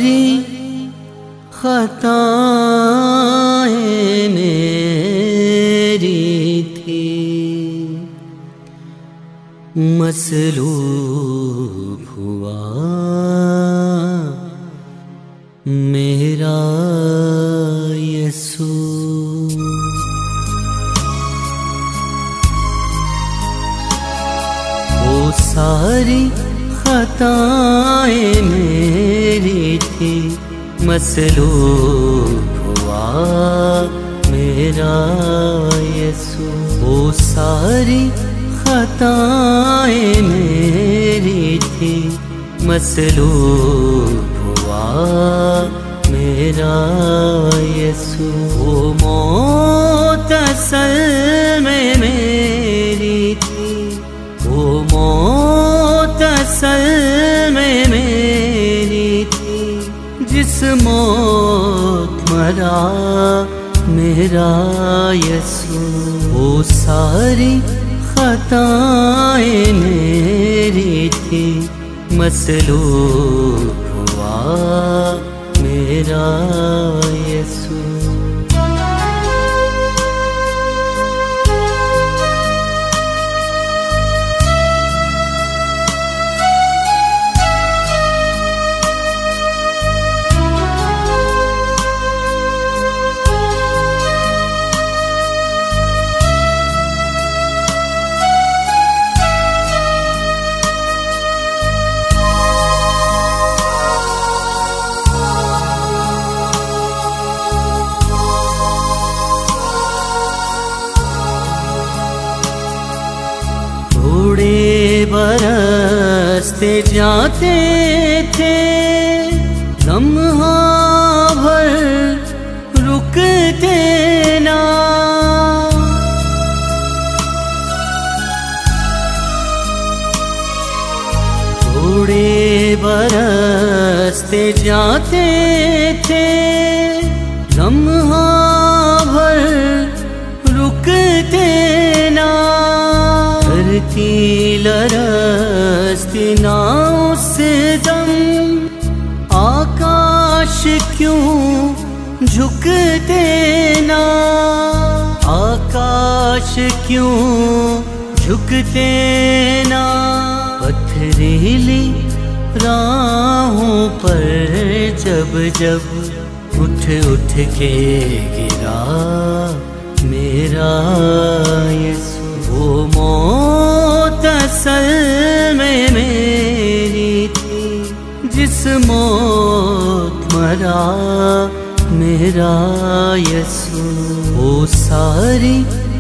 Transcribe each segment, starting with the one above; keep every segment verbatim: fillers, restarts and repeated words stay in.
सारी खताएं मेरी थी, मसलूब हुआ मेरा यीशु। वो सारी खताएं मेरी थी, मसलूब हुआ मेरा यीशु। वो सारी खताएं मेरी थी, मसलूब हुआ मेरा यीशु। वो मौत असल में मेरी थी, वो मौत असल में मेरी थी, जिस मौत मरा मेरा यीशु। वो सारी खताएं मेरी थी, मसलूब हुआ मेरा यीशु। बरसते जाते थे, लम्हा भर रुकते ना। थोड़े बरसते जाते थे, लम्हा भर रुकते ना। धरती लरसती ना उस दम, आकाश क्यों झुकते ना। आकाश क्यों झुकते ना। पथरीली राहों पर जब जब उठ उठ के गिरा मेरा यीशु। वो मौत असल में मेरी थी, जिस मौत मरा मेरा यीशु। वो सारी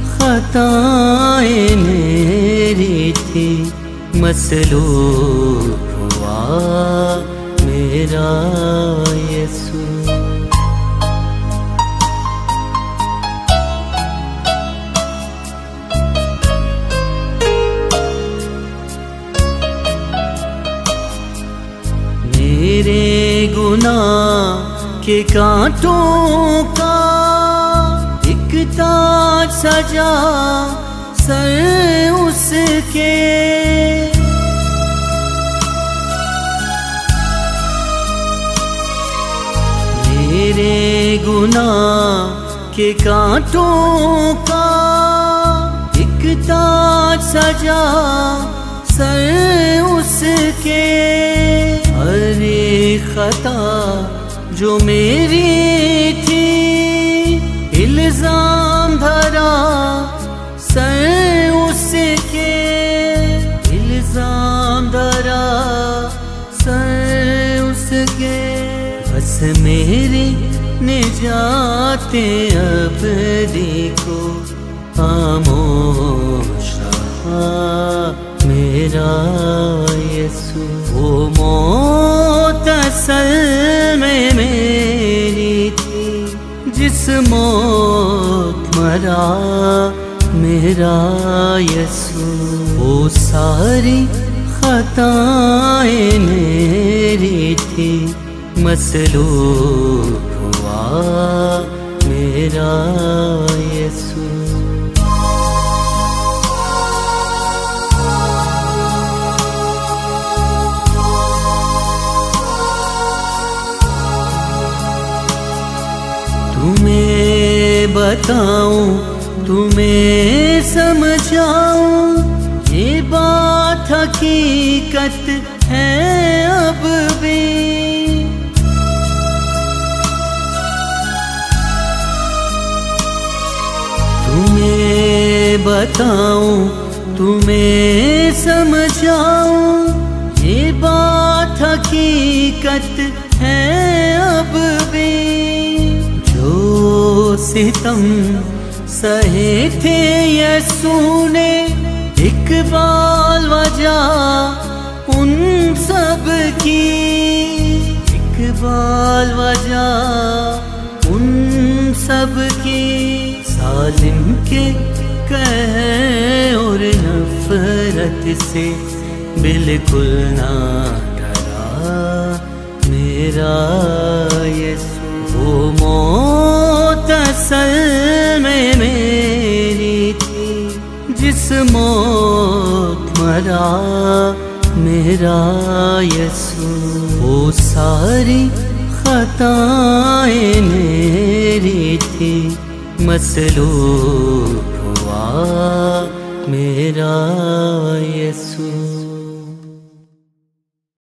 खताएं मेरी थी, मसलूब हुआ मेरा यीशु। मेरे गुनाह के कांटों का एक ताज सजा सर उसके। मेरे गुनाह के कांटों का एक ताज सजा सर उसके। हरे खता जो मेरी थी, इल्जाम धरा सर उसके। इल्जाम धरा सर उसके। बस मेरी निजाते अबदी को खामोश रहा मेरा यीशु। वो मौत असल में मेरी थी, जिस मौत मरा मेरा यीशु। वो सारी खताएं मेरी थी, मसलूब हुआ मेरा यीशु। बताऊं तुम्हें समझाऊं, ये बात हकीकत है अब भी। तुम्हें बताऊं तुम्हें समझाऊं, ये बात हकीकत है अब भी। जो सितम सहे थे यीशु ने, इकबाल वजह उन सब की, इकबाल वजह उन सब की। सालिम के कह और नफरत से बिल्कुल ना डरा मेरा यीशु। वो मौत असल में मेरी थी, जिस मौत मरा मेरा यीशु। वो सारी खताएं मेरी थी, मसलूब हुआ मेरा यीशु।